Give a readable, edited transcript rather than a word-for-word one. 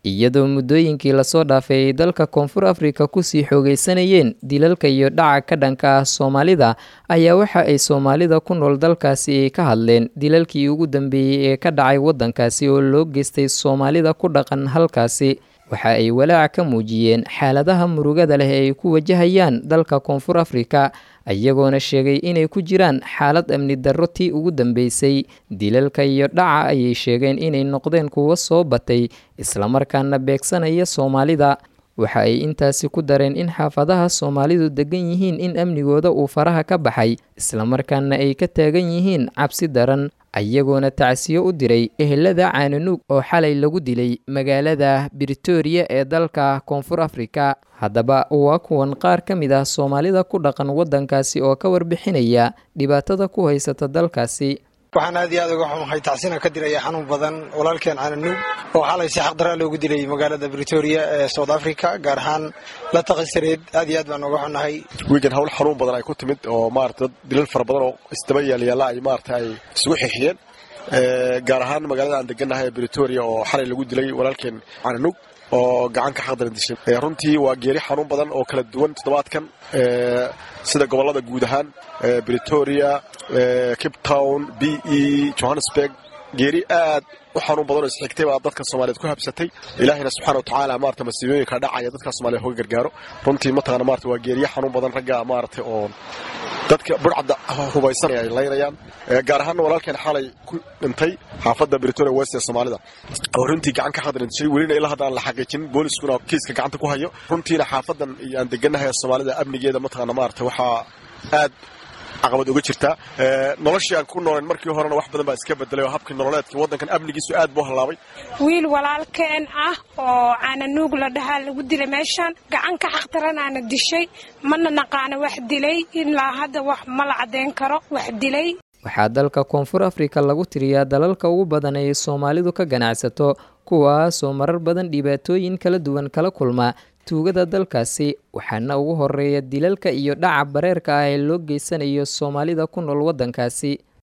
iyadoo muddooyinkii lasoo dhaafay dalka Koonfur Afrika kusii xoogeysanayeen dilalka iyo dhaca ka dhanka ah Soomaalida ayaa waxa ay Soomaalida ku nool dalkaasi ka hadleen dilalkii ugu dambeeyay ee ka dhacay wadankaasi oo loo geystay Soomaalida ku dhaqan halkaasi. waxa ay walaac ka muujiyeen xaaladaha murugada leh ee ay ku wajahayaan dalka Koonfur Afrika ayagoona sheegay inay ku jiraan xaalad amni darro tii ugu dambeysay. dilalka iyo dhaca ayay sheegeen inay noqdeen kuwo soo batay isla markaana beegsanaya Soomaalida. waxa ay intaasi ku dareen in xaafadaha Soomaalidu degan yihiin in amnigooda uu faraha ka baxay isla markaana ay ka taagan yihiin cabsi daran ayagoona tacsiyo u diray ehelada Caananuug oo xalay lagu dilay magaalada Pretoria ee dalka Koonfur Afrika. haddaba waa kuwan qaar ka mid ah Soomaalida ku dhaqan wadankaasi oo ka warbixinaya dhibaatada ku haysata dalkaasi. waxaan aad iyo aad uga xumahay tacsina ka diraya xanuun badan walaalkeen Caananuug oo xalay si xaq daraa loogu dilay magaalada Pretoria ee South Africa gaar ahaan la taqsireed. aad iyo aad baan uga xunahay wiigan hawl xanuun badan ay ku timid oo maartay dilal fara badan oo istaba yaala ay maartay isugu xixiyeen gaar ahaan magaalada aan deganahay Pretoria oo xalay lagu dilay walaalkeen Caananuug oo gacan ka xaqdar dishay. runtii waa geeri xanuun badan oo kala duwan toddobaadkan sida gobolada guud ahaan Pretoria, Cape Town, BE, Johannesburg geeri aad u xanuun badan oo isxigtay baa dadka Soomaaliyeed ku habsatay. Ilaahina subxaanahu wa ta'aala maartay masiibooyinka dhacaya dadka Soomaaliyeed uga gargaaro. runtii ma taqaan maartay waa geeri xanuun badan ragga maartay oo dadka burcada hubaysan ay leeynayaan gaar ahaan walaalkeen xalay ku dhintay xaafadda Pretoria West ee Soomaalida oo runtii gacan ka xadrin shay welina ilaa hadda aan la xaqiijin booliskuna kiiska gacanta ku hayo. runtiina xaafadan aan deganahay Soomaalida amnigeeda ma taqaan maartay waxa aad caqabad uga jirta noloshii aan ku nooleen markii horena wax badan baa iska bedelay oo habkii nololeedkii wadankan amnigiisu aad buu halaabay. wiil walaalkeen ah oo Caananuug la dhahaa lagu dilay meeshan gacan ka xaqdaranaana dishay mana naqaana wax dilay ilaa hadda wax ma la cadeyn karo wax dilay. waxaa dalka Koonfur Afrika lagu tiriyaa dalalka ugu badan ee Soomaalidu ka ganacsato kuwaasoo marar badan dhibaatooyin kala duwan kala kulma tuugada dalkaasi waxaana ugu horeeya dilalka iyo dhaca bareerka ah ee loo geysanayo Soomaalida ku nool wadankaasi.